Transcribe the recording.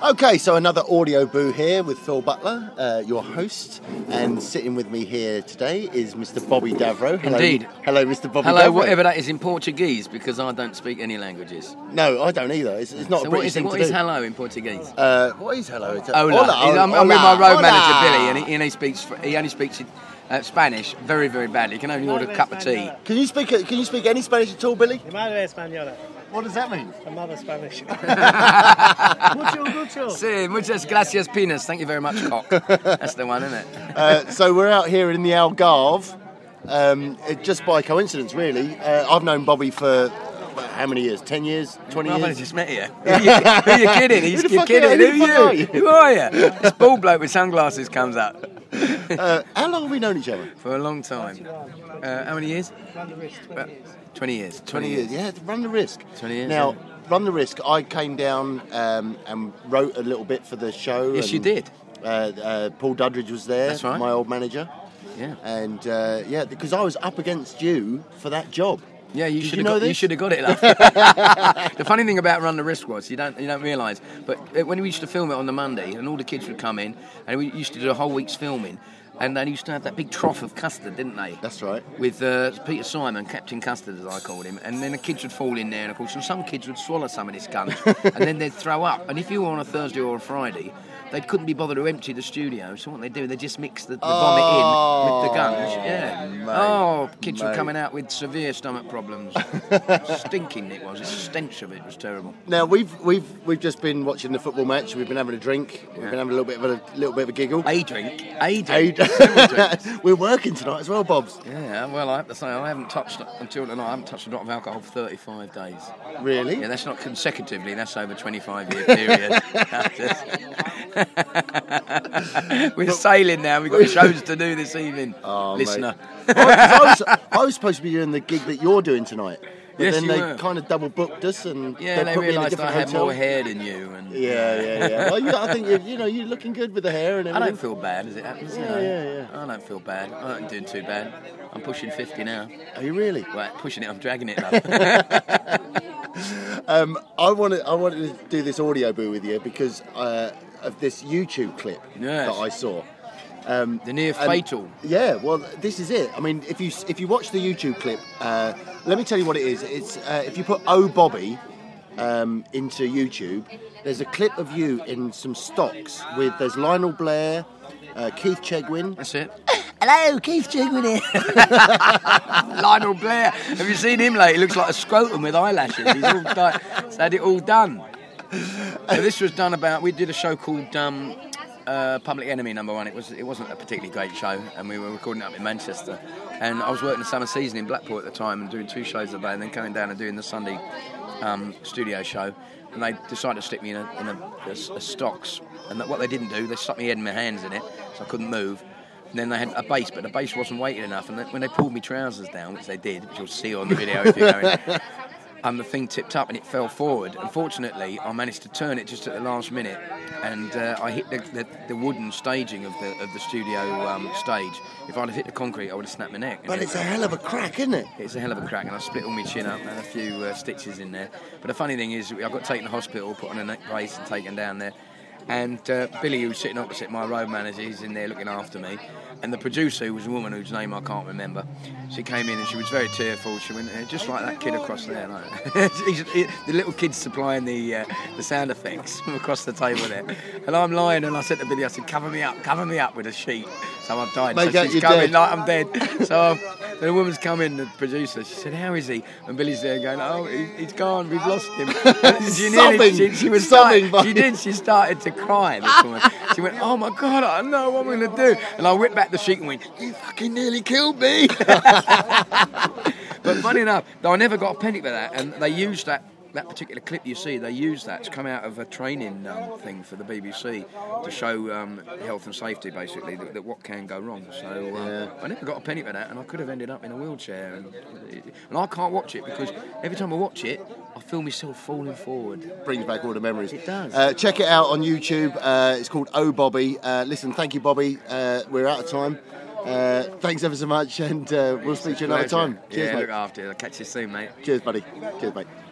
Okay, so another audio boo here with Phil Butler, your host, and sitting with me here today is Mr. Bobby Davro. Hello. Indeed. Hello, Mr. Bobby Hello, Davro. whatever that is in Portuguese, because I don't speak any languages. No, I don't either. It's not So a British thing to do. what is hello in Portuguese? What is hello? It's Hola. hola. I'm with my road Hola. manager, Billy, and he only speaks Spanish very, very badly. He can only order a cup of tea. Can you speak any Spanish at all, Billy? Mi madre es española. What does that mean? My mother's Spanish. Mucho. Sí, muchas gracias, penis. Thank you very much, cock. That's the one, isn't it? So we're out here in the Algarve, just by coincidence, really. I've known Bobby for how many years? 10 years? 20 I've years? only just met you. Who are you kidding? Who the You're fuck kidding. are you? Who are you? This bald bloke with sunglasses comes up. How long have we known each other? For a long time. How many years? Run the risk, 20 years. 20 years. 20 years, yeah, run the risk. 20 years, Now, yeah. Run the risk. I came down and wrote a little bit for the show. Yes, and, you did. Paul Duddridge was there, That's right. my old manager. Yeah. And, because I was up against you for that job. Yeah, you Did should you have know got, you this? should have got it, love. The funny thing about Run the Risk was you don't realise, but when we used to film it on the Monday, and all the kids would come in, and we used to do a whole week's filming, and they used to have that big trough of custard, didn't they? That's right. With Peter Simon, Captain Custard, as I called him, and then the kids would fall in there, and of course, some kids would swallow some of this gunge, and then they'd throw up. And if you were on a Thursday or a Friday, they couldn't be bothered to empty the studio, so what they do, they just mix the vomit in with the gunge. Yeah. Mate. Kids were coming out with severe stomach problems. Stinking it was. The stench of it was terrible. Now we've just been watching the football match. We've been having a drink. We've been having a little bit of a giggle. A drink. We're working tonight as well, Bobs. Yeah, well, I have to say, I haven't touched until tonight. I haven't touched a drop of alcohol for 35 days. Really? Yeah, that's not consecutively. That's over a 25-year period. We're sailing now. We've got shows to do this evening, listener. I was supposed to be doing the gig that you're doing tonight. But Yes, then you they were. kind of double booked us, and Yeah, they put me in a realised I different had hotel. more hair than you. And Yeah. Well, I think you're looking good with the hair and I everything. don't feel bad as it happens. Yeah. I don't feel bad. I don't doing too bad. I'm pushing 50 now. Are you really? Right, pushing it. I'm dragging it up. I wanted to do this audio boo with you because of this YouTube clip Yes. that I saw. The near fatal. Yeah, well, this is it. I mean, if you watch the YouTube clip, let me tell you what it is. It's if you put "Oh Bobby" into YouTube, there's a clip of you in some stocks there's Lionel Blair, Keith Chegwin. That's it. Hello, Keith Chegwin here. Lionel Blair. Have you seen him lately? He looks like a scrotum with eyelashes. He's had it all done. So this was done we did a show called Public Enemy #1. It wasn't a particularly great show, and we were recording it up in Manchester. And I was working the summer season in Blackpool at the time and doing 2 shows a day, and then coming down and doing the Sunday studio show. And they decided to stick me in a stocks. And what they didn't do, they stuck my head and my hands in it, so I couldn't move. And then they had a base, but the base wasn't weighted enough. And when they pulled my trousers down, which they did, which you'll see on the video if you're going, and the thing tipped up and it fell forward. Unfortunately, I managed to turn it just at the last minute, and I hit the wooden staging of the studio stage. If I'd have hit the concrete, I would have snapped my neck. But it's a hell of a crack, isn't it? It's a hell of a crack, and I split all my chin up and a few stitches in there. But the funny thing is, I got taken to hospital, put on a neck brace and taken down there. And Billy, who was sitting opposite my road manager, he's in there looking after me. And the producer, who was a woman whose name I can't remember, she came in and she was very tearful. She went, just like that kid across there. Like, the little kid's supplying the sound effects from across the table there. And I'm lying, and I said to Billy, I said, cover me up with a sheet. So I've died. Make so out she's you're coming dead. like I'm dead. So the woman's come in, the producer. She said, "How is he?" And Billy's there going, "Oh, he's gone. We've lost him." She was sobbing. She did. She started to cry. This woman. She went, "Oh my God, I don't know what I'm going to do." And I whipped back the sheet and went, "You fucking nearly killed me." But funny enough, I never got a penny for that, and they used that particular clip you see, they used that to come out of a training thing for the BBC to show health and safety, basically, that what can go wrong. So I never got a penny for that, and I could have ended up in a wheelchair. And I can't watch it because every time I watch it, I feel myself falling forward. Brings back all the memories. It does. Check it out on YouTube. It's called Oh Bobby. Listen, thank you, Bobby. We're out of time. Thanks ever so much, and we'll speak to you another time. Cheers, yeah, mate. look after you. I'll catch you soon, mate. Cheers, buddy. Cheers, mate.